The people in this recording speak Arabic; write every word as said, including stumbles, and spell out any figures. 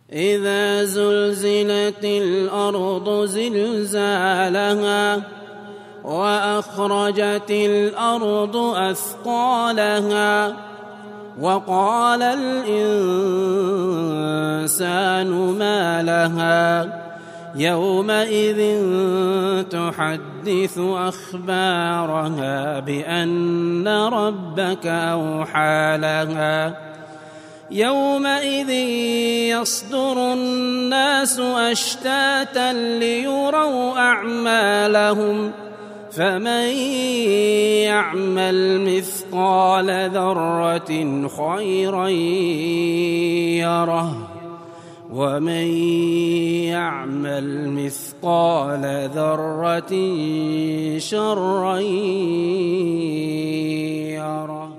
إذا زلزلت الأرض زلزالها وأخرجت الأرض أثقالها وقال الإنسان ما لها يومئذ تحدث أخبارها بأن ربك أوحى لها يومئذ يصدر الناس أشتاتا ليروا أعمالهم فمن يعمل مثقال ذرة خيرا يره ومن يعمل مثقال ذرة شرا يره.